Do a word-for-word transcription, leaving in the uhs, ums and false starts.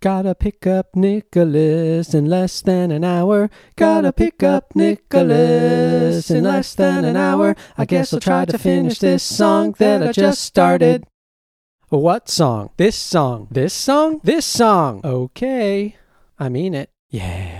Gotta pick up Nicholas in less than an hour. Gotta pick up Nicholas in less than an hour. I guess I'll try to finish this song that I just started. What song? This song. This song? This song. Okay. I mean it. Yeah.